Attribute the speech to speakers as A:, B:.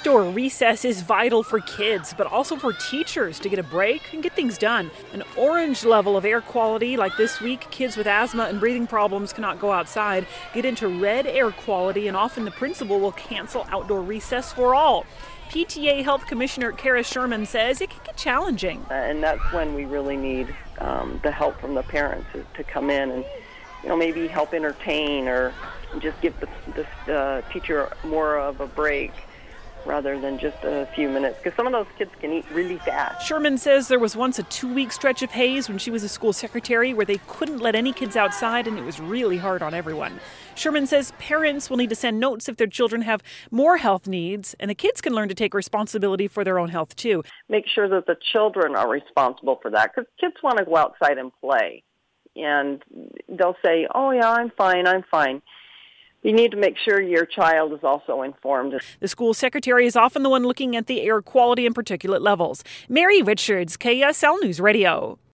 A: Outdoor recess is vital for kids, but also for teachers to get a break and get things done. An orange level of air quality, like this week, kids with asthma and breathing problems cannot go outside, get into red air quality, and often the principal will cancel outdoor recess for all. PTA Health Commissioner Kara Sherman says it can get challenging.
B: And that's when we really need the help from the parents to come in and, maybe help entertain or just give the teacher more of a break rather than just a few minutes, because some of those kids can eat really fast.
A: Sherman says there was once a 2-week stretch of haze when she was a school secretary where they couldn't let any kids outside, and it was really hard on everyone. Sherman says parents will need to send notes if their children have more health needs, and the kids can learn to take responsibility for their own health too.
B: Make sure that the children are responsible for that, because kids want to go outside and play, and they'll say, oh yeah, I'm fine. You need to make sure your child is also informed.
A: The school secretary is often the one looking at the air quality and particulate levels. Mary Richards, KSL News Radio.